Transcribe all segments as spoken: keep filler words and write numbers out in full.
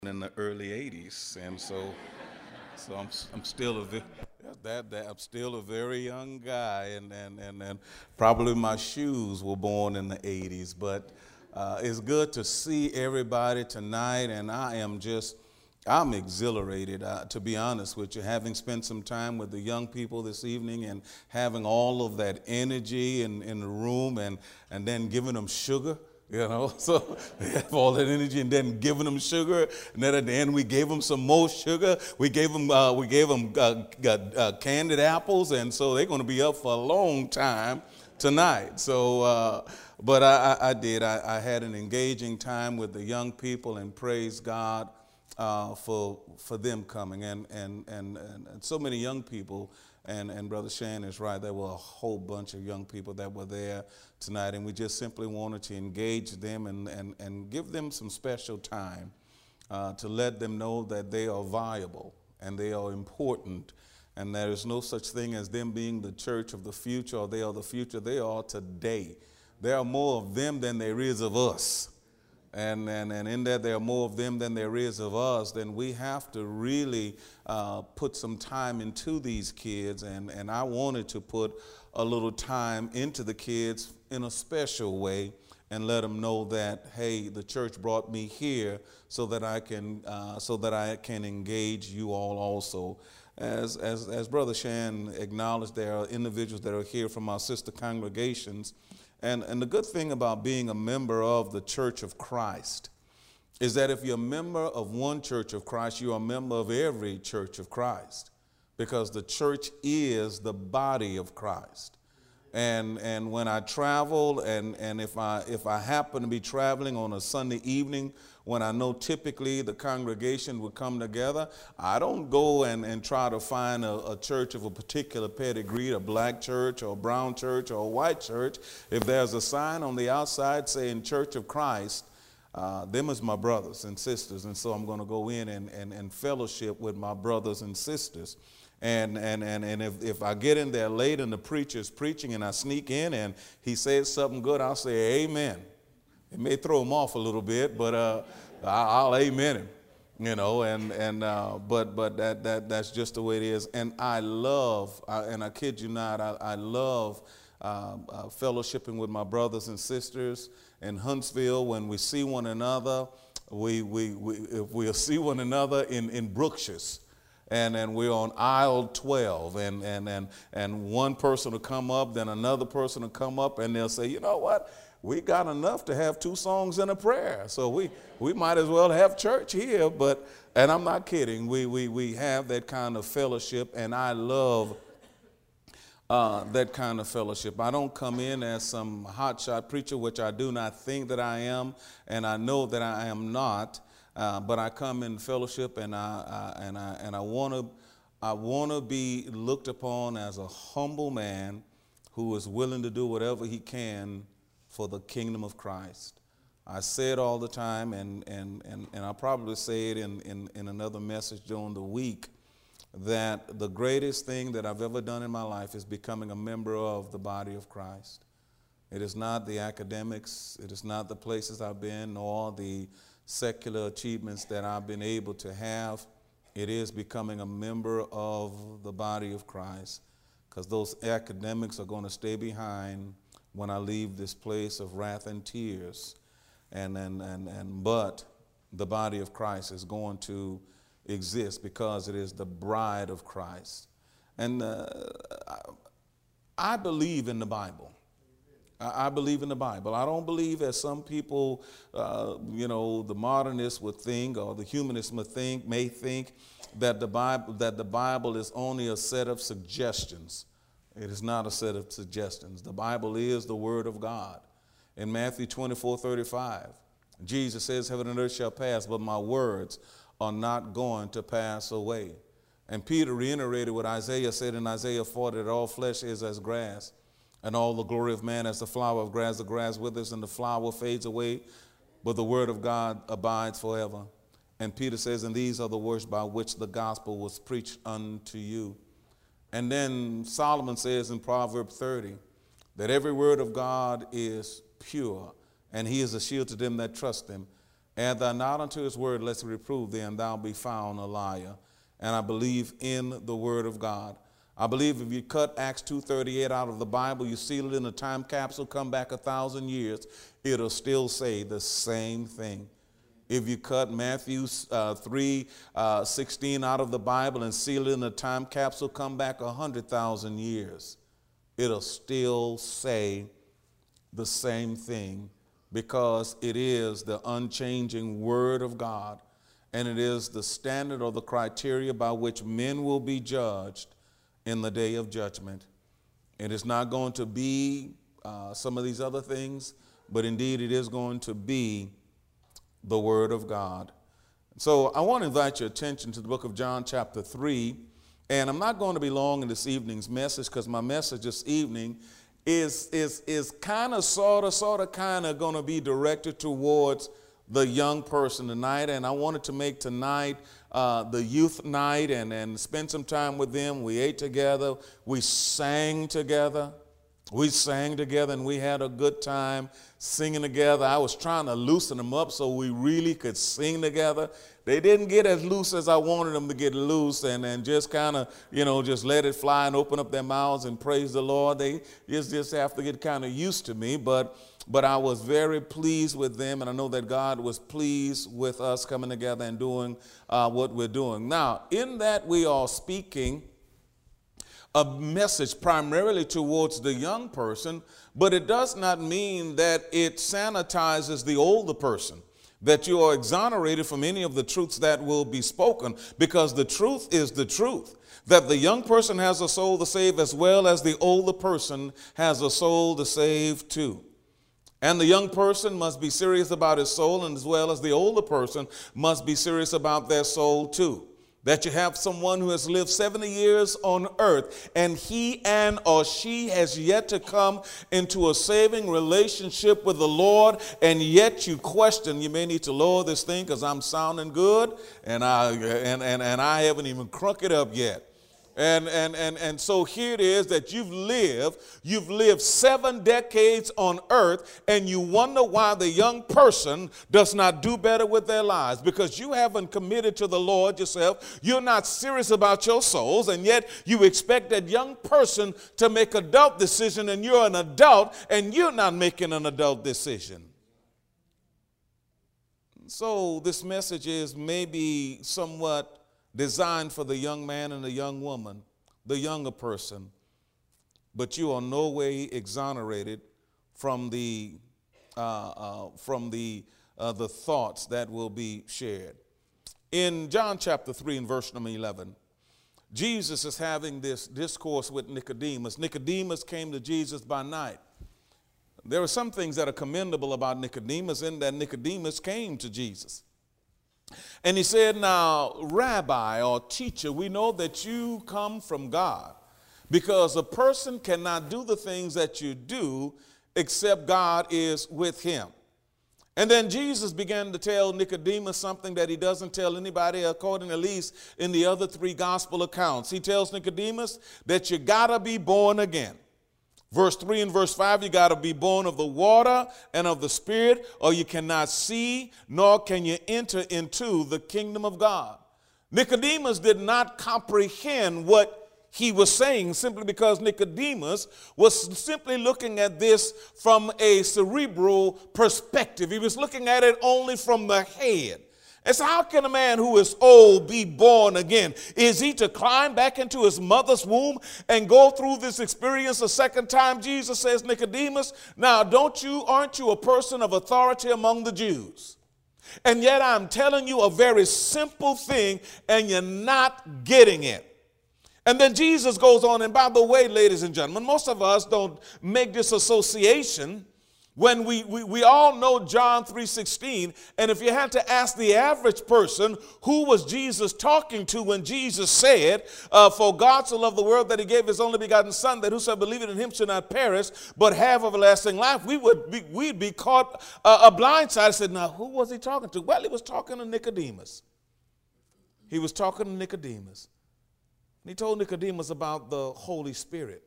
in the early eighties, and so so I'm I'm still a ve- that that I'm still a very young guy, and and and, and probably my shoes were born in the eighties, but uh, it's good to see everybody tonight, and I am just. I'm exhilarated, uh, to be honest with you, having spent some time with the young people this evening and having all of that energy in, in the room and, and then giving them sugar. You know, so they have all that energy, and then giving them sugar, and then at the end we gave them some more sugar. We gave them, uh, we gave them uh, uh, uh, candied apples, and so they're going to be up for a long time tonight. So, uh, but I, I, I did. I, I had an engaging time with the young people, and praise God uh, for for them coming, and and and and, and so many young people. And, and Brother Shane is right. There were a whole bunch of young people that were there tonight, and we just simply wanted to engage them and, and, and give them some special time uh, to let them know that they are viable and they are important, and there is no such thing as them being the church of the future or they are the future. They are today. There are more of them than there is of us. And, and, and in that there are more of them than there is of us, then we have to really uh, put some time into these kids. And, and I wanted to put a little time into the kids in a special way and let them know that, hey, the church brought me here so that I can, uh, so that I can engage you all also. As, as, as Brother Shan acknowledged, there are individuals that are here from our sister congregations. And, and the good thing about being a member of the Church of Christ is that if you're a member of one Church of Christ, you're a member of every Church of Christ, because the church is the body of Christ. And, and when I travel, and, and if I, if I happen to be traveling on a Sunday evening, when I know typically the congregation would come together, I don't go and, and try to find a, a church of a particular pedigree, a black church or a brown church or a white church. If there's a sign on the outside saying Church of Christ, uh, them is my brothers and sisters. And so I'm going to go in and, and, and fellowship with my brothers and sisters. And, and, and, and if, if I get in there late and the preacher's preaching and I sneak in and he says something good, I'll say amen. It may throw him off a little bit, but uh, I'll amen him, you know, and, and uh, but but that, that that's just the way it is. And I love, I, and I kid you not, I, I love uh, uh, fellowshipping with my brothers and sisters in Huntsville. When we see one another, we, we, we, if we see one another in, in Brookshire's, and and we're on aisle twelve, and and and and one person will come up, then another person will come up, and they'll say, you know what, we got enough to have two songs and a prayer, so we we might as well have church here. But and I'm not kidding, we we we have that kind of fellowship, and I love uh, that kind of fellowship. I don't come in as some hotshot preacher, which I do not think that I am, and I know that I am not. Uh, but I come in fellowship, and I, I and I and I want to I want to be looked upon as a humble man who is willing to do whatever he can for the kingdom of Christ. I say it all the time, and and and, and I'll probably say it in, in, in another message during the week, that the greatest thing that I've ever done in my life is becoming a member of the body of Christ. It is not the academics, it is not the places I've been, nor the secular achievements that I've been able to have. It is becoming a member of the body of Christ, because those academics are going to stay behind when I leave this place of wrath and tears. And, and, and, and but the body of Christ is going to exist because it is the bride of Christ. And uh, I believe in the Bible. I believe in the Bible. I don't believe, as some people, uh, you know, the modernists would think, or the humanists may think, may think that the Bible that the Bible is only a set of suggestions. It is not a set of suggestions. The Bible is the Word of God. In Matthew twenty-four thirty-five, Jesus says, "Heaven and earth shall pass, but my words are not going to pass away." And Peter reiterated what Isaiah said in Isaiah forty, that all flesh is as grass, and all the glory of man as the flower of grass. The grass withers and the flower fades away, but the word of God abides forever. And Peter says, and these are the words by which the gospel was preached unto you. And then Solomon says in Proverbs thirty that every word of God is pure, and he is a shield to them that trust him. Add thou not unto his word, lest he reprove thee, and thou be found a liar. And I believe in the word of God. I believe if you cut Acts two thirty-eight out of the Bible, you seal it in a time capsule, come back a thousand years, it'll still say the same thing. If you cut Matthew uh, three sixteen out of the Bible and seal it in a time capsule, come back a hundred thousand years, it'll still say the same thing, because it is the unchanging word of God, and it is the standard or the criteria by which men will be judged in the day of judgment. It is not going to be uh, some of these other things, but indeed it is going to be the word of God. So I want to invite your attention to the book of John chapter three, and I'm not going to be long in this evening's message, because my message this evening is, is, is kind of, sort of, sort of, kind of going to be directed towards the young person tonight. And I wanted to make tonight uh, the youth night and, and spend some time with them. We ate together. We sang together. We sang together, and we had a good time singing together. I was trying to loosen them up so we really could sing together. They didn't get as loose as I wanted them to get loose, and, and just kind of, you know, just let it fly and open up their mouths and praise the Lord. They just, just have to get kind of used to me, but, but I was very pleased with them, and I know that God was pleased with us coming together and doing uh, what we're doing. Now, in that we are speaking a message primarily towards the young person, but it does not mean that it sanitizes the older person, that you are exonerated from any of the truths that will be spoken, because the truth is the truth, that the young person has a soul to save as well as the older person has a soul to save too. And the young person must be serious about his soul, and as well as the older person must be serious about their soul too. That you have someone who has lived seventy years on earth, and he and or she has yet to come into a saving relationship with the Lord, and yet you question, you may need to lower this thing because I'm sounding good, and I and, and, and I haven't even crunk it up yet. And, and, and, and so here it is that you've lived, you've lived seven decades on earth, and you wonder why the young person does not do better with their lives, because you haven't committed to the Lord yourself. You're not serious about your souls, and yet you expect that young person to make an adult decision, and you're an adult, and you're not making an adult decision. So this message is maybe somewhat designed for the young man and the young woman, the younger person, but you are no way exonerated from the uh, uh, from the uh, the thoughts that will be shared. In John chapter three and verse number eleven, Jesus is having this discourse with Nicodemus. Nicodemus came to Jesus by night. There are some things that are commendable about Nicodemus, in that Nicodemus came to Jesus. And he said, now, Rabbi or teacher, we know that you come from God, because a person cannot do the things that you do except God is with him. And then Jesus began to tell Nicodemus something that he doesn't tell anybody, according at least in the other three gospel accounts. He tells Nicodemus that you gotta be born again. Verse three and verse five, you got to be born of the water and of the Spirit, or you cannot see, nor can you enter into the kingdom of God. Nicodemus did not comprehend what he was saying, simply because Nicodemus was simply looking at this from a cerebral perspective. He was looking at it only from the head. And so how can a man who is old be born again? Is he to climb back into his mother's womb and go through this experience a second time? Jesus says, Nicodemus, now don't you, aren't you a person of authority among the Jews? And yet I'm telling you a very simple thing, and you're not getting it. And then Jesus goes on, and by the way, ladies and gentlemen, most of us don't make this association. When we, we, we all know John three sixteen, and if you had to ask the average person who was Jesus talking to when Jesus said, uh, for God so loved the world that he gave his only begotten son, that whosoever believeth in him should not perish, but have everlasting life, we would be, we'd be caught uh, a blindside. I said, now who was he talking to? Well, he was talking to Nicodemus. He was talking to Nicodemus. And he told Nicodemus about the Holy Spirit,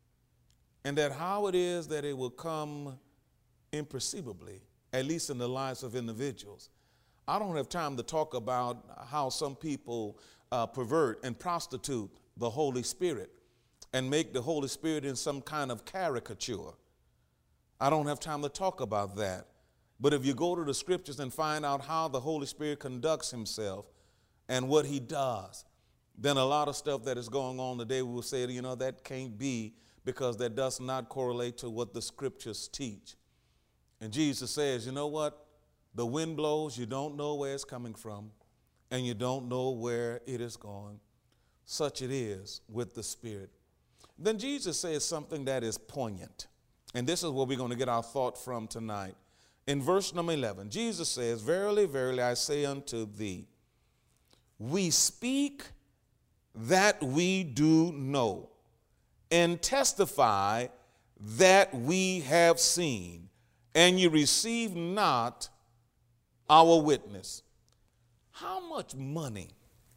and that how it is that it will come imperceivably, at least in the lives of individuals. I don't have time to talk about how some people uh, pervert and prostitute the Holy Spirit and make the Holy Spirit in some kind of caricature. I don't have time to talk about that. But if you go to the scriptures and find out how the Holy Spirit conducts himself and what he does, then a lot of stuff that is going on today, we will say, you know, that can't be, because that does not correlate to what the scriptures teach. And Jesus says, you know what? The wind blows, you don't know where it's coming from, and you don't know where it is going. Such it is with the Spirit. Then Jesus says something that is poignant. And this is where we're going to get our thought from tonight. In verse number eleven, Jesus says, verily, verily, I say unto thee, we speak that we do know, and testify that we have seen, and you receive not our witness. How much money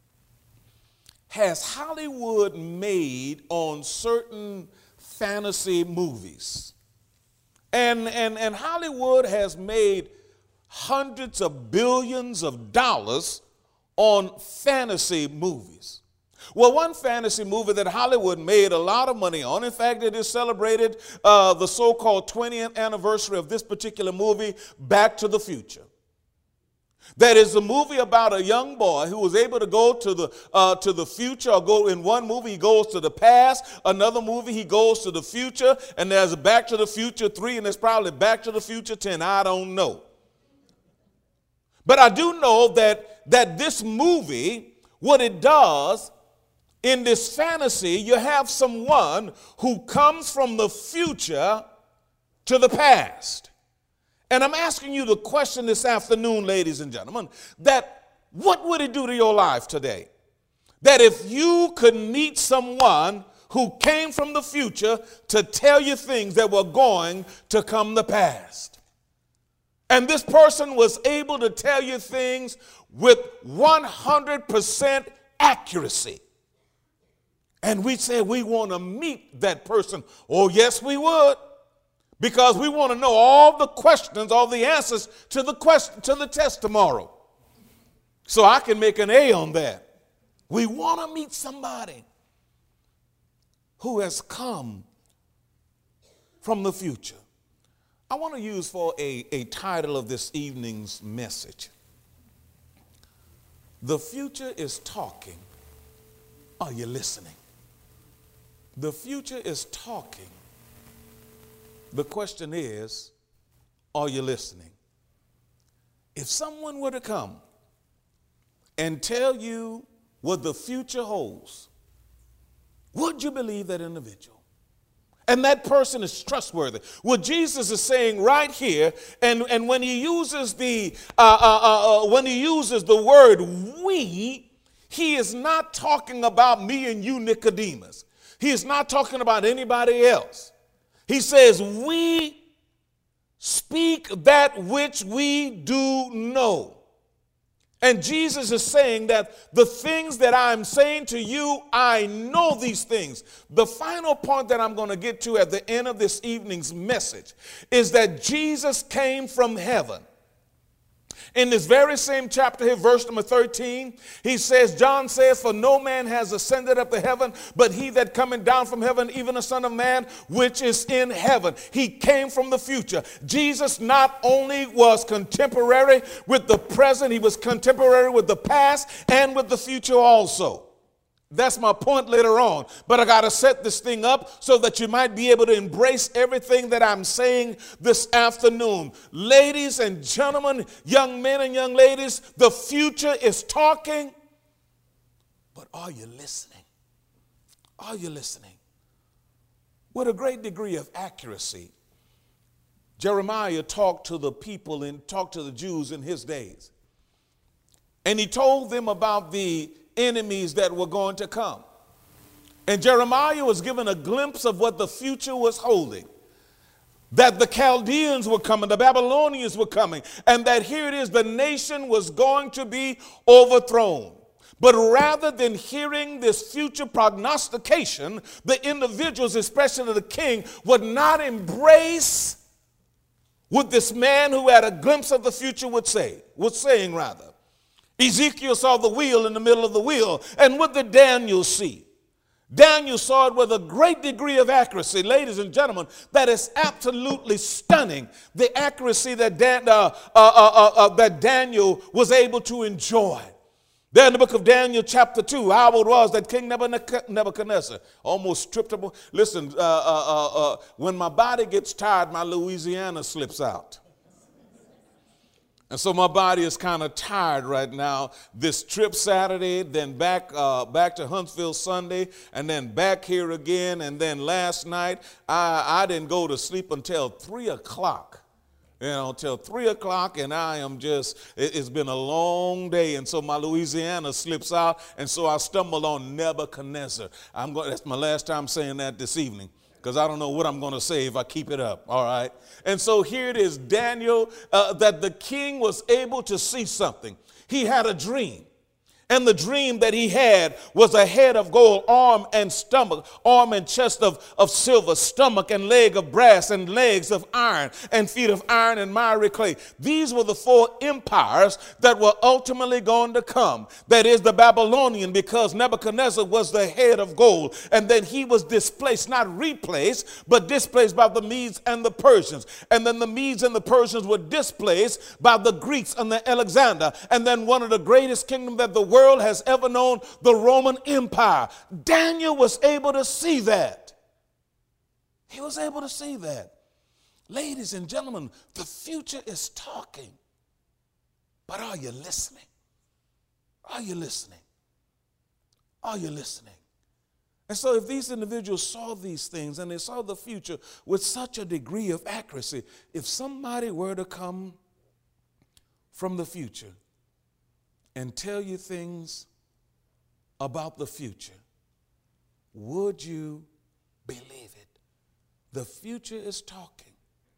has Hollywood made on certain fantasy movies? And, and, and Hollywood has made hundreds of billions of dollars on fantasy movies. Well, one fantasy movie that Hollywood made a lot of money on, in fact, it is celebrated uh, the so-called twentieth anniversary of this particular movie, Back to the Future. That is a movie about a young boy who was able to go to the uh, to the future, or go in one movie he goes to the past, another movie he goes to the future, and there's a Back to the Future three, and there's probably Back to the Future ten. I don't know. But I do know that, that this movie, what it does in this fantasy, you have someone who comes from the future to the past. And I'm asking you the question this afternoon, ladies and gentlemen, that what would it do to your life today? That if you could meet someone who came from the future to tell you things that were going to come to pass. And this person was able to tell you things with one hundred percent accuracy. And we say we want to meet that person. Oh, yes, we would. Because we want to know all the questions, all the answers to the question, to the test tomorrow. So I can make an A on that. We want to meet somebody who has come from the future. I want to use for a, a title of this evening's message, The Future is Talking. Are you listening? The future is talking. The question is, are you listening? If someone were to come and tell you what the future holds, would you believe that individual? And that person is trustworthy. What Jesus is saying right here, and, and when he uses the uh, uh, uh, when he uses the word we, he is not talking about me and you, Nicodemus. He is not talking about anybody else. He says, we speak that which we do know. And Jesus is saying that the things that I'm saying to you, I know these things. The final point that I'm going to get to at the end of this evening's message is that Jesus came from heaven. In this very same chapter here, verse number thirteen, he says, John says, for no man has ascended up to heaven, but he that cometh down from heaven, even the Son of Man, which is in heaven. He came from the future. Jesus not only was contemporary with the present, he was contemporary with the past and with the future also. That's my point later on. But I got to set this thing up so that you might be able to embrace everything that I'm saying this afternoon. Ladies and gentlemen, young men and young ladies, the future is talking. But are you listening? Are you listening? With a great degree of accuracy, Jeremiah talked to the people and talked to the Jews in his days. And he told them about the enemies that were going to come. And Jeremiah was given a glimpse of what the future was holding. That the Chaldeans were coming, the Babylonians were coming, and that here it is, the nation was going to be overthrown. But rather than hearing this future prognostication, the individuals, especially the king, would not embrace what this man who had a glimpse of the future would say. was saying rather. Ezekiel saw the wheel in the middle of the wheel. And what did Daniel see? Daniel saw it with a great degree of accuracy, ladies and gentlemen, that is absolutely stunning, the accuracy that, Dan, uh, uh, uh, uh, uh, that Daniel was able to enjoy. There in the book of Daniel chapter two, how it was that King Nebuchadnezzar almost tripped up. Listen, uh, uh, uh, uh, when my body gets tired, my Louisiana slips out. And so my body is kind of tired right now. This trip Saturday, then back uh, back to Huntsville Sunday, and then back here again. And then last night, I, I didn't go to sleep until three o'clock. You know, till three o'clock, and I am just, it, it's been a long day, and so my Louisiana slips out, and so I stumble on Nebuchadnezzar. I'm going, that's my last time saying that this evening, because I don't know what I'm going to say if I keep it up, all right? And so here it is, Daniel, uh, that the king was able to see something. He had a dream. And the dream that he had was a head of gold, arm and stomach, arm and chest of, of silver, stomach and leg of brass, and legs of iron, and feet of iron and miry clay. These were the four empires that were ultimately going to come. That is the Babylonian, because Nebuchadnezzar was the head of gold. And then he was displaced, not replaced, but displaced by the Medes and the Persians. And then the Medes and the Persians were displaced by the Greeks and the Alexander. And then one of the greatest kingdoms that the world has ever known, the Roman Empire. Daniel was able to see that. He was able to see that. Ladies and gentlemen, the future is talking. But are you listening? Are you listening? Are you listening? And so if these individuals saw these things and they saw the future with such a degree of accuracy, if somebody were to come from the future and tell you things about the future, would you believe it? The future is talking.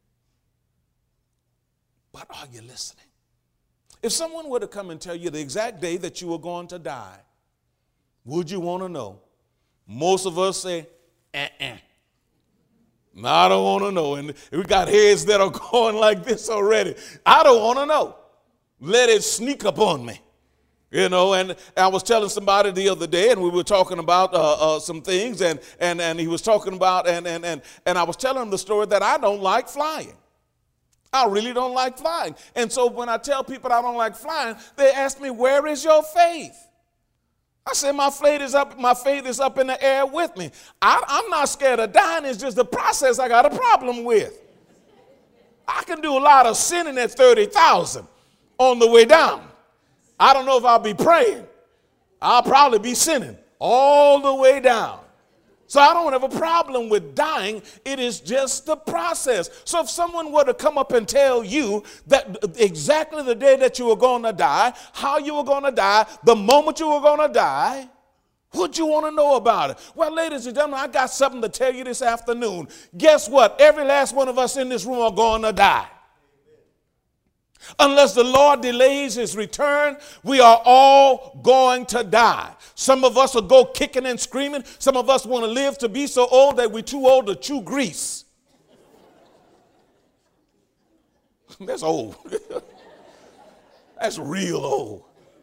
But are you listening? If someone were to come and tell you the exact day that you were going to die, would you want to know? Most of us say, uh-uh. No, I don't want to know. And we got heads that are going like this already. I don't want to know. Let it sneak up on me. You know, and I was telling somebody the other day, and we were talking about uh, uh, some things, and, and, and he was talking about, and, and, and, and I was telling him the story that I don't like flying. I really don't like flying. And so when I tell people I don't like flying, they ask me, where is your faith? I said, my faith is up, my faith is up in the air with me. I, I'm not scared of dying. It's just the process I got a problem with. I can do a lot of sinning at thirty thousand on the way down. I don't know if I'll be praying. I'll probably be sinning all the way down. So I don't have a problem with dying. It is just the process. So if someone were to come up and tell you that exactly the day that you were going to die, how you were going to die, the moment you were going to die, would you want to know about it? Well, ladies and gentlemen, I got something to tell you this afternoon. Guess what? Every last one of us in this room are going to die. Unless the Lord delays his return, we are all going to die. Some of us will go kicking and screaming. Some of us want to live to be so old that we're too old to chew grease. That's old. That's real old.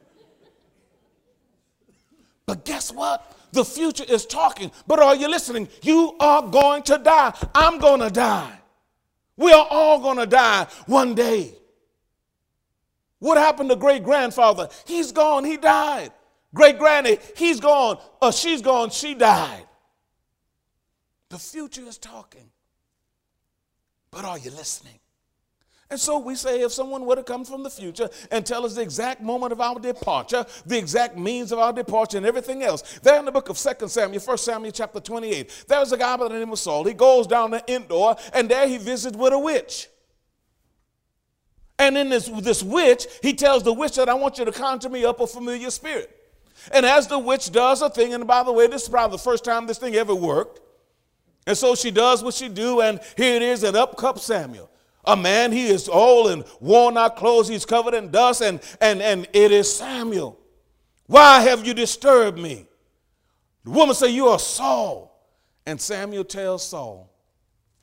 But guess what? The future is talking. But are you listening? You are going to die. I'm going to die. We are all going to die one day. What happened to great-grandfather? He's gone, he died. Great-granny, he's gone, or she's gone, she died. The future is talking. But are you listening? And so we say if someone were to come from the future and tell us the exact moment of our departure, the exact means of our departure and everything else. There in the book of Second Samuel, First Samuel chapter twenty-eight, there's a guy by the name of Saul. He goes down to Endor, and there he visits with a witch. And in this, this witch, he tells the witch that I want you to conjure me up a familiar spirit. And as the witch does a thing, and by the way, this is probably the first time this thing ever worked. And so she does what she do, and here it is, and up comes Samuel. A man, he is old and worn out clothes, he's covered in dust, and, and, and it is Samuel. Why have you disturbed me? The woman said, you are Saul. And Samuel tells Saul,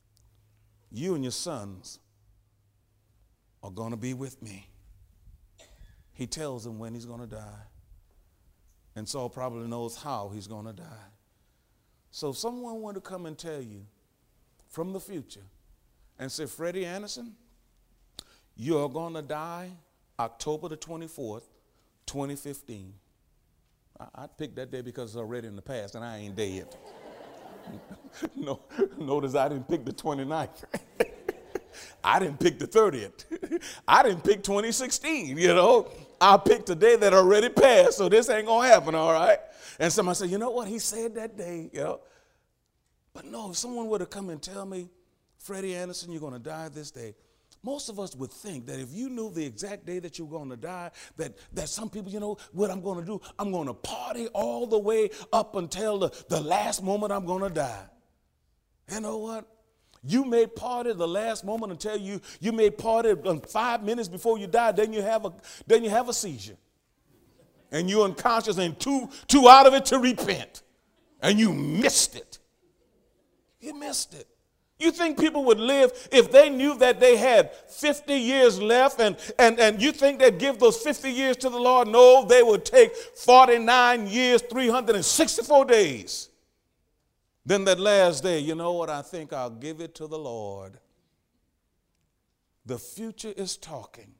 you and your sons are going to be with me. he tells him when he's going to die. And Saul probably knows how he's going to die. So if someone were to come and tell you from the future and say, Freddie Anderson, you're going to die October the twenty-fourth, twenty fifteen. I, I'd pick that day because it's already in the past and I ain't dead. no, notice I didn't pick the twenty-ninth. I didn't pick the thirtieth. I didn't pick twenty sixteen, you know. I picked a day that already passed, so this ain't going to happen, all right? And somebody said, you know what, he said that day, you know. But no, if someone were to come and tell me, Freddie Anderson, you're going to die this day, most of us would think that if you knew the exact day that you're going to die, that, that some people, you know, what I'm going to do, I'm going to party all the way up until the, the last moment I'm going to die. You know what? You may party the last moment until you, you may party five minutes before you die, then you have a, then you have a seizure. And you're unconscious and too, too out of it to repent. And you missed it. You missed it. You think people would live if they knew that they had fifty years left and, and, and you think they'd give those fifty years to the Lord? No, they would take forty-nine years, three hundred sixty-four days. Then that last day, you know what? I think I'll give it to the Lord. The future is talking.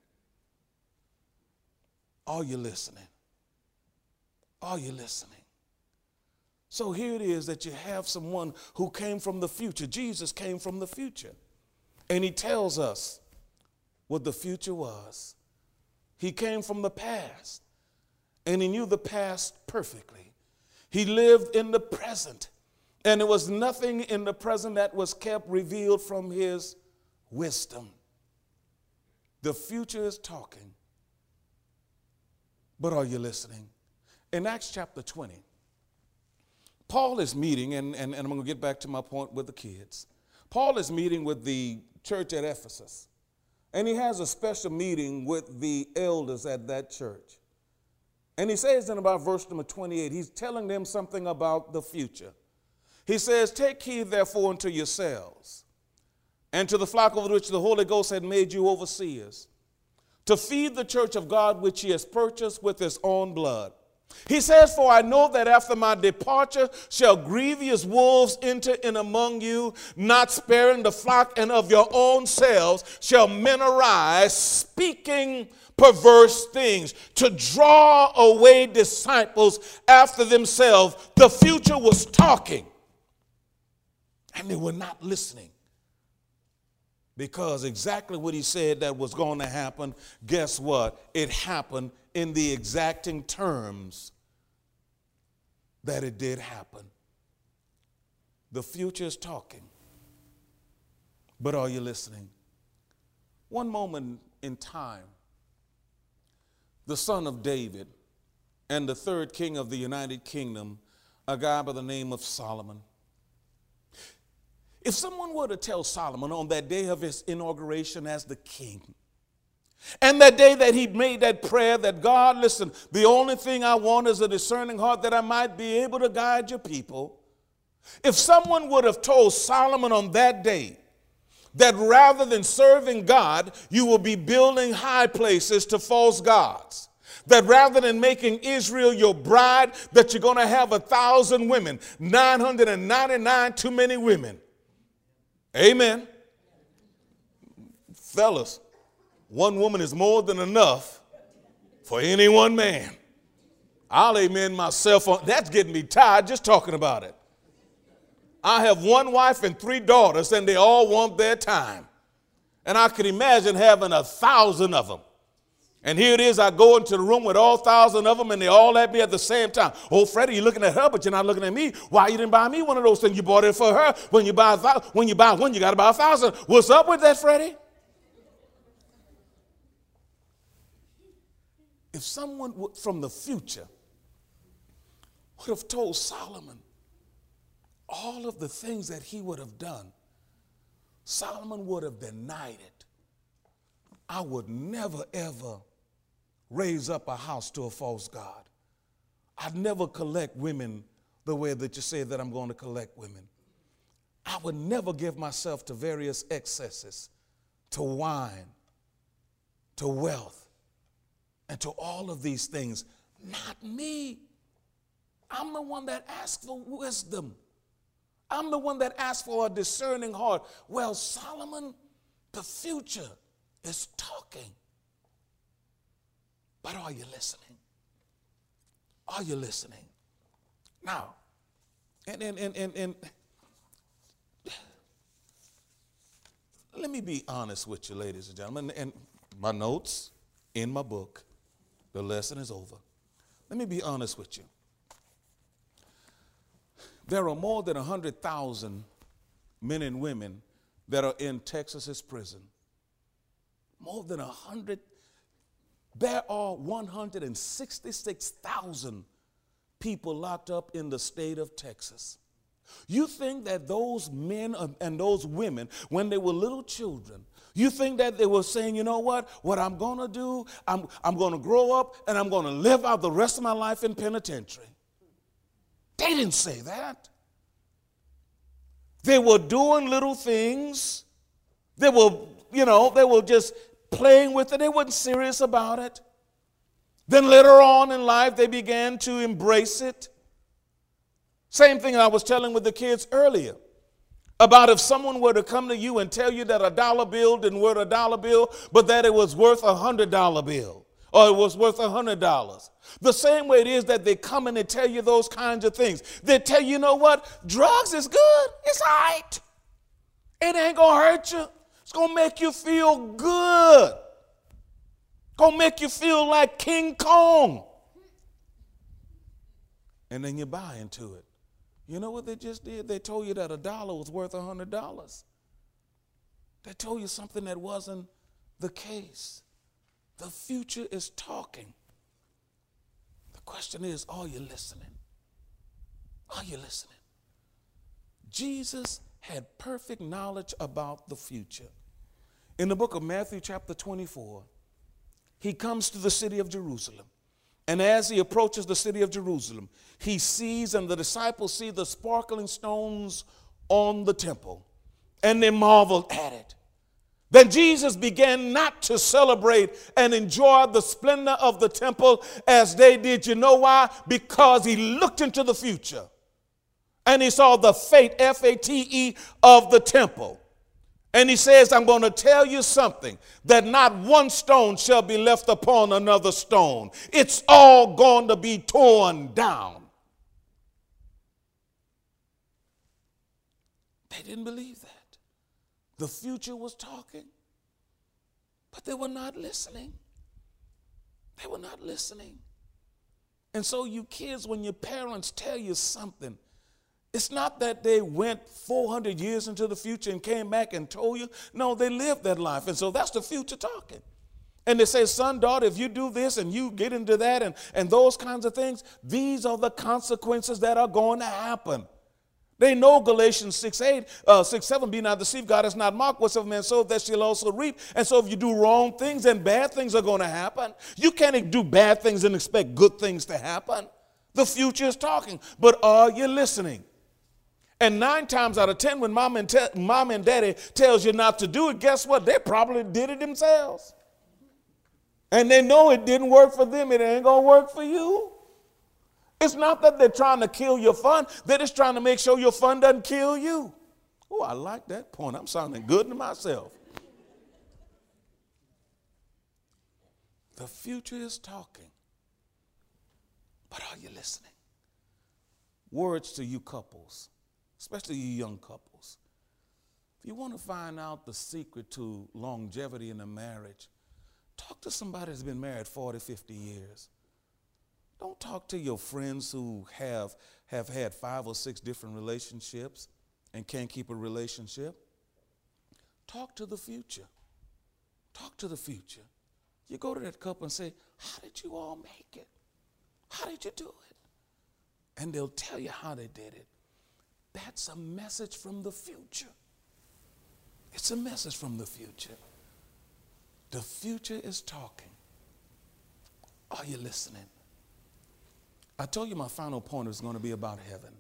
Are you listening? Are you listening? So here it is that you have someone who came from the future. Jesus came from the future. And he tells us what the future was. He came from the past. And he knew the past perfectly. He lived in the present. And there was nothing in the present that was kept revealed from his wisdom. The future is talking. But are you listening? In Acts chapter twenty, Paul is meeting, and, and, and I'm going to get back to my point with the kids. Paul is meeting with the church at Ephesus. And he has a special meeting with the elders at that church. And he says in about verse number twenty-eight, he's telling them something about the future. He says, take heed therefore unto yourselves and to the flock over which the Holy Ghost had made you overseers, to feed the church of God which he has purchased with his own blood. He says, for I know that after my departure shall grievous wolves enter in among you, not sparing the flock, and of your own selves shall men arise, speaking perverse things, to draw away disciples after themselves. The future was talking. And they were not listening. Because exactly what he said that was going to happen, guess what? It happened in the exacting terms that it did happen. The future is talking. But are you listening? One moment in time, the son of David and the third king of the United Kingdom, a guy by the name of Solomon. If someone were to tell Solomon on that day of his inauguration as the king, and that day that he made that prayer that God, listen, the only thing I want is a discerning heart that I might be able to guide your people. If someone would have told Solomon on that day that rather than serving God, you will be building high places to false gods, that rather than making Israel your bride, that you're going to have a thousand women, nine hundred ninety-nine too many women. Amen. Fellas, one woman is more than enough for any one man. I'll amen myself on that's getting me tired just talking about it. I have one wife and three daughters, and they all want their time. And I could imagine having a thousand of them. And here it is, I go into the room with all thousand of them, and they all at me at the same time. Oh, Freddie, you're looking at her, but you're not looking at me. Why you didn't buy me one of those things? You bought it for her. When you buy a, when you buy one, you got to buy a thousand. What's up with that, Freddie? If someone would, from the future would have told Solomon all of the things that he would have done, Solomon would have denied it. I would never, ever raise up a house to a false god. I'd never collect women the way that you say that I'm going to collect women. I would never give myself to various excesses, to wine, to wealth, and to all of these things. Not me. I'm the one that asks for wisdom. I'm the one that asks for a discerning heart. Well, Solomon, the future is talking. But are you listening? Are you listening? Now, and, and, and, and, and let me be honest with you, ladies and gentlemen, and my notes in my book, the lesson is over. Let me be honest with you. There are more than one hundred thousand men and women that are in Texas's prison. More than one hundred. There are one hundred sixty-six thousand people locked up in the state of Texas. You think that those men and those women, when they were little children, you think that they were saying, you know what, what I'm going to do, I'm, I'm going to grow up and I'm going to live out the rest of my life in penitentiary. They didn't say that. They were doing little things. They were, you know, they were just playing with it. They weren't serious about it. Then later on in life, they began to embrace it. Same thing I was telling with the kids earlier about if someone were to come to you and tell you that a dollar bill didn't worth a dollar bill, but that it was worth a hundred dollar bill, or it was worth a hundred dollars. The same way it is that they come and they tell you those kinds of things. They tell you, you know what? Drugs is good. It's all right. It ain't going to hurt you. It's going to make you feel good. Going to make you feel like King Kong. And then you buy into it. You know what they just did? They told you that a dollar was worth a hundred dollars. They told you something that wasn't the case. The future is talking. The question is, are you listening? Are you listening? Jesus had perfect knowledge about the future. In the book of Matthew chapter twenty-four, he comes to the city of Jerusalem. And as he approaches the city of Jerusalem, he sees, and the disciples see, the sparkling stones on the temple, and they marveled at it. Then Jesus began not to celebrate and enjoy the splendor of the temple as they did. You know why? Because he looked into the future, and he saw the fate, F A T E, of the temple. And he says, I'm going to tell you something, that not one stone shall be left upon another stone. It's all going to be torn down. They didn't believe that. The future was talking, but they were not listening. They were not listening. And so you kids, when your parents tell you something, it's not that they went four hundred years into the future and came back and told you. No, they lived that life. And so that's the future talking. And they say, son, daughter, if you do this and you get into that and, and those kinds of things, these are the consequences that are going to happen. They know Galatians six, eight, uh, six, seven, be not deceived, God is not mocked, whatsoever man soweth, that shall also reap. And so if you do wrong things, then bad things are going to happen. You can't do bad things and expect good things to happen. The future is talking, but are you listening? And nine times out of ten, when mom and, te- mom and daddy tells you not to do it, guess what? They probably did it themselves. And they know it didn't work for them. It ain't going to work for you. It's not that they're trying to kill your fun. They're just trying to make sure your fun doesn't kill you. Oh, I like that point. I'm sounding good to myself. The future is talking. But are you listening? Words to you couples, especially you young couples. If you want to find out the secret to longevity in a marriage, talk to somebody that's been married forty, fifty years. Don't talk to your friends who have, have had five or six different relationships and can't keep a relationship. Talk to the future. Talk to the future. You go to that couple and say, how did you all make it? How did you do it? And they'll tell you how they did it. That's a message from the future. It's a message from the future. The future is talking. Are you listening? I told you my final point is going to be about heaven.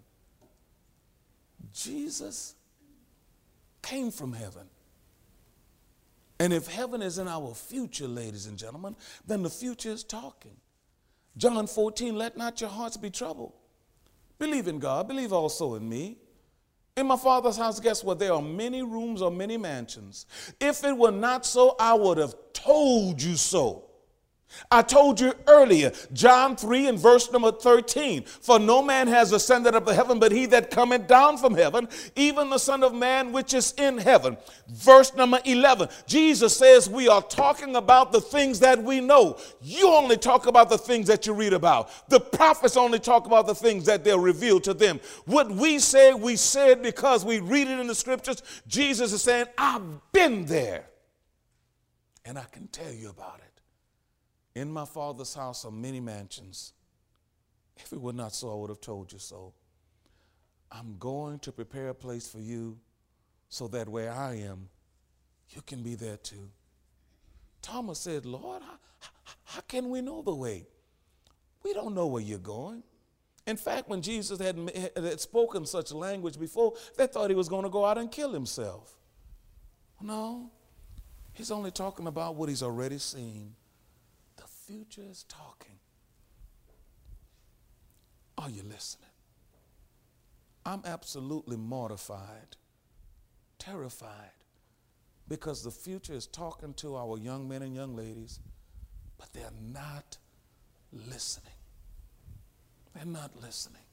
Jesus came from heaven. And if heaven is in our future, ladies and gentlemen, then the future is talking. John fourteen, let not your hearts be troubled. Believe in God, believe also in me. In my Father's house, guess what? There are many rooms or many mansions. If it were not so, I would have told you so. I told you earlier, John three and verse number thirteen, for no man has ascended up to heaven, but he that cometh down from heaven, even the Son of Man which is in heaven. Verse number eleven, Jesus says we are talking about the things that we know. You only talk about the things that you read about. The prophets only talk about the things that they're revealed to them. What we say, we said because we read it in the scriptures. Jesus is saying, I've been there, and I can tell you about it. In my Father's house are many mansions. If it were not so, I would have told you so. I'm going to prepare a place for you so that where I am, you can be there too. Thomas said, Lord, how, how can we know the way? We don't know where you're going. In fact, when Jesus had, had spoken such language before, they thought he was going to go out and kill himself. No, he's only talking about what he's already seen. The future is talking. Are you listening? I'm absolutely mortified, terrified, because the future is talking to our young men and young ladies, but they're not listening. They're not listening.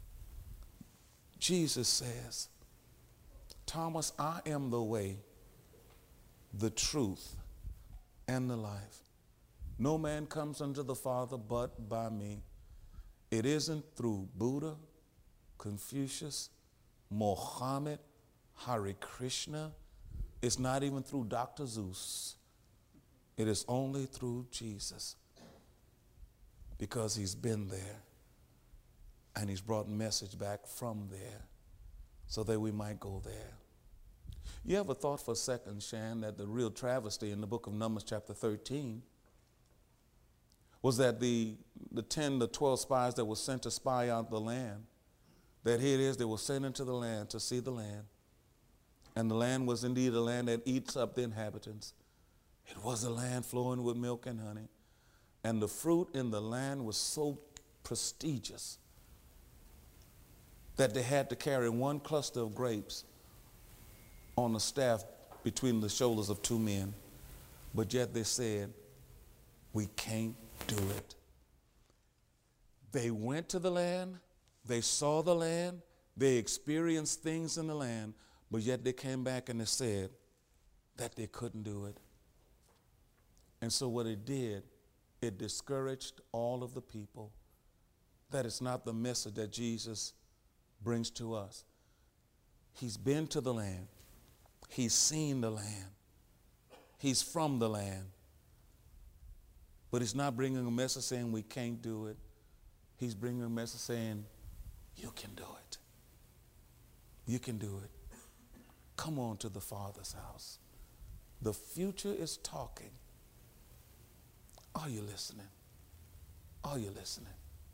Jesus says, Thomas, I am the way, the truth, and the life. No man comes unto the Father but by me. It isn't through Buddha, Confucius, Mohammed, Hare Krishna. It's not even through Doctor Zeus. It is only through Jesus, because he's been there and he's brought message back from there so that we might go there. You ever thought for a second, Shan, that the real travesty in the book of Numbers chapter thirteen was that the, the ten, the twelve spies that were sent to spy out the land, that here it is, they were sent into the land to see the land. And the land was indeed a land that eats up the inhabitants. It was a land flowing with milk and honey. And the fruit in the land was so prestigious that they had to carry one cluster of grapes on a staff between the shoulders of two men. But yet they said, we can't do it. They went to the land, they saw the land, they experienced things in the land, but yet they came back and they said that they couldn't do it. And so what it did, it discouraged all of the people. That it's not the message that Jesus brings to us. He's been to the land. He's seen the land. He's from the land. But he's not bringing a message saying we can't do it. He's bringing a message saying you can do it. You can do it. Come on to the Father's house. The future is talking. Are you listening? Are you listening?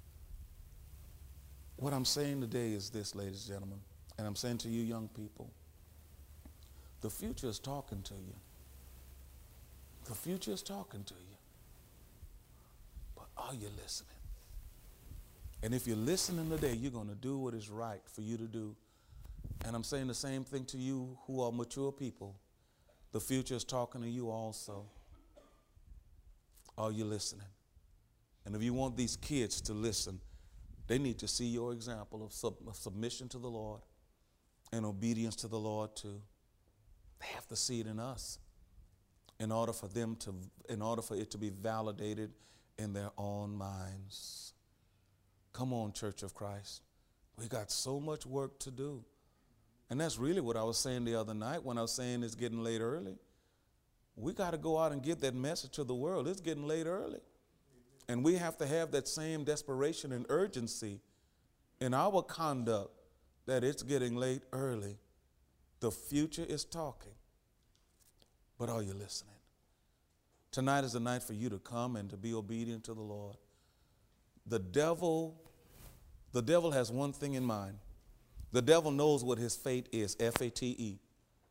What I'm saying today is this, ladies and gentlemen, and I'm saying to you young people, the future is talking to you. The future is talking to you. But are you listening? And if you're listening today, you're going to do what is right for you to do. And I'm saying the same thing to you who are mature people. The future is talking to you also. Are you listening? And if you want these kids to listen, they need to see your example of, sub, of submission to the Lord and obedience to the Lord too. They have to see it in us in order for them to, in order for it to be validated in their own minds. Come on, Church of Christ. We got so much work to do. And that's really what I was saying the other night when I was saying it's getting late early. We got to go out and get that message to the world. It's getting late early. And we have to have that same desperation and urgency in our conduct that it's getting late early. The future is talking. But are you listening? Tonight is the night for you to come and to be obedient to the Lord. The devil, the devil has one thing in mind. The devil knows what his fate is, F A T E.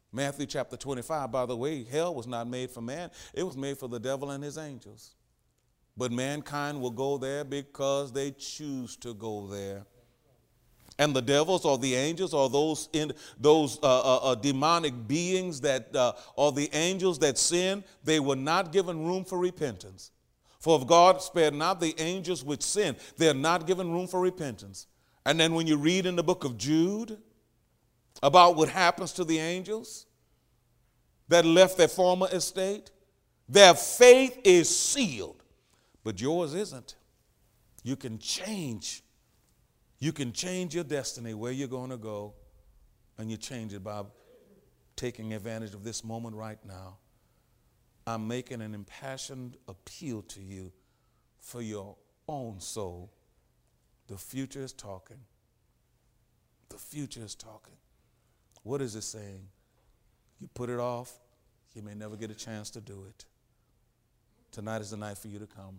Matthew chapter twenty-five, by the way, hell was not made for man. It was made for the devil and his angels. But mankind will go there because they choose to go there. And the devils or the angels or those in those uh, uh, uh, demonic beings that uh, or the angels that sin, they were not given room for repentance. For if God spared not the angels which sin, they are not given room for repentance. And then when you read in the book of Jude about what happens to the angels that left their former estate, their faith is sealed, but yours isn't. You can change. You can change your destiny, where you're going to go, and you change it by taking advantage of this moment right now. I'm making an impassioned appeal to you for your own soul. The future is talking. The future is talking. What is it saying? You put it off, you may never get a chance to do it. Tonight is the night for you to come.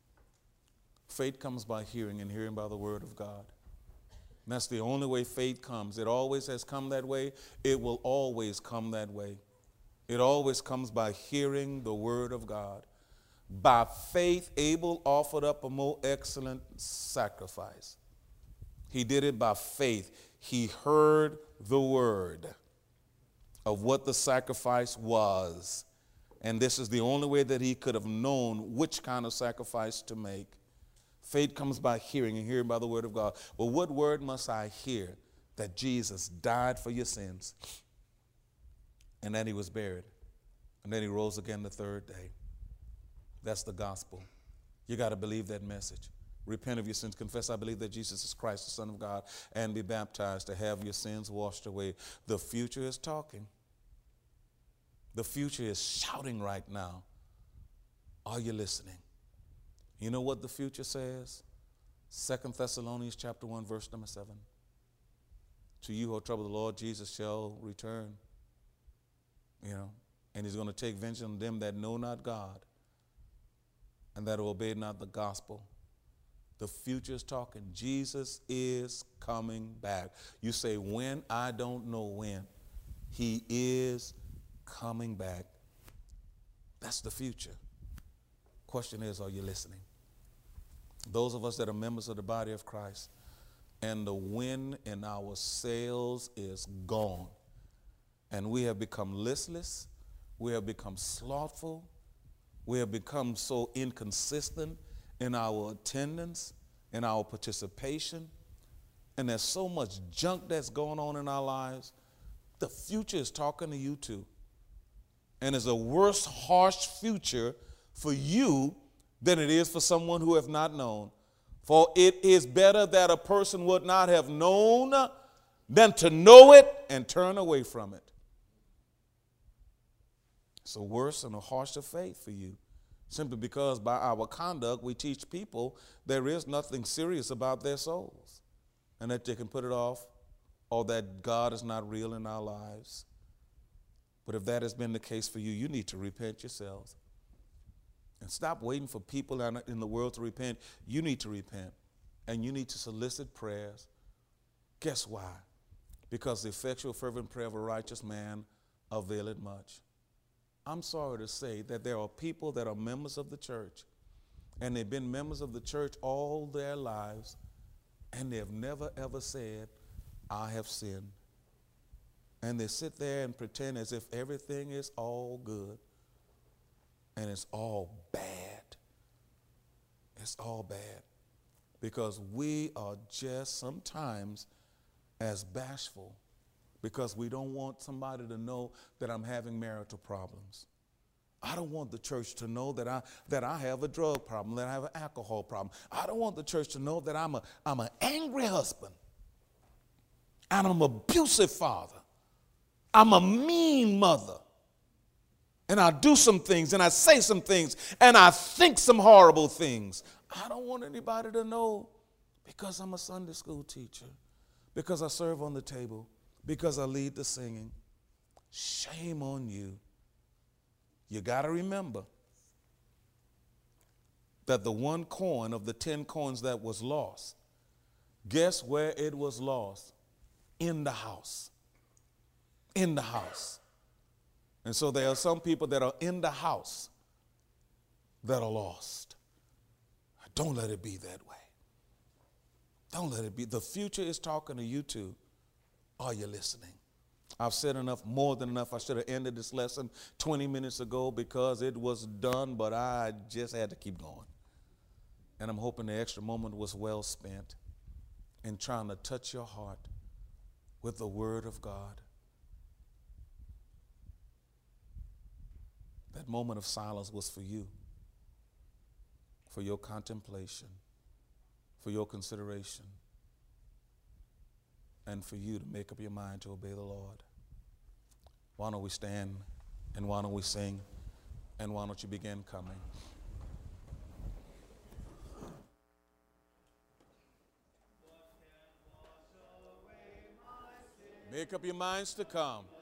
Faith comes by hearing, and hearing by the word of God. And that's the only way faith comes. It always has come that way. It will always come that way. It always comes by hearing the word of God. By faith, Abel offered up a more excellent sacrifice. He did it by faith. He heard the word of what the sacrifice was. And this is the only way that he could have known which kind of sacrifice to make. Faith comes by hearing, and hearing by the word of God. Well, what word must I hear? That Jesus died for your sins, and that he was buried, and then he rose again the third day. That's the gospel. You got to believe that message. Repent of your sins. Confess, I believe that Jesus is Christ, the Son of God, and be baptized to have your sins washed away. The future is talking. The future is shouting right now. Are you listening? You know what the future says? Second Thessalonians chapter one, verse number seven. To you who are troubled, the Lord Jesus shall return. You know, and he's going to take vengeance on them that know not God and that obey not the gospel. The future is talking. Jesus is coming back. You say, when? I don't know when. He is coming back. That's the future. Question is, are you listening? Those of us that are members of the body of Christ, and the wind in our sails is gone, and we have become listless, we have become slothful, we have become so inconsistent in our attendance, in our participation, and there's so much junk that's going on in our lives. The future is talking to you too. And it's a worse, harsh future for you than it is for someone who have not known. For it is better that a person would not have known than to know it and turn away from it. It's a worse and a harsher fate for you, simply because by our conduct we teach people there is nothing serious about their souls and that they can put it off, or that God is not real in our lives. But if that has been the case for you, you need to repent yourselves. And stop waiting for people in the world to repent. You need to repent. And you need to solicit prayers. Guess why? Because the effectual fervent prayer of a righteous man availeth much. I'm sorry to say that there are people that are members of the church, and they've been members of the church all their lives, and they have never ever said, I have sinned. And they sit there and pretend as if everything is all good. And it's all bad. It's all bad. Because we are just sometimes as bashful because we don't want somebody to know that I'm having marital problems. I don't want the church to know that I that I have a drug problem, that I have an alcohol problem. I don't want the church to know that I'm a I'm an angry husband. And I'm an abusive father. I'm a mean mother. And I do some things, and I say some things, and I think some horrible things. I don't want anybody to know, because I'm a Sunday school teacher, because I serve on the table, because I lead the singing. Shame on you. You got to remember that the one coin of the ten coins that was lost, guess where it was lost? In the house. In the house. And so there are some people that are in the house that are lost. Don't let it be that way. Don't let it be. The future is talking to you too. Are you listening? I've said enough, more than enough. I should have ended this lesson twenty minutes ago because it was done, but I just had to keep going. And I'm hoping the extra moment was well spent in trying to touch your heart with the Word of God. That moment of silence was for you, for your contemplation, for your consideration, and for you to make up your mind to obey the Lord. Why don't we stand, and why don't we sing, and why don't you begin coming? Make up your minds to come.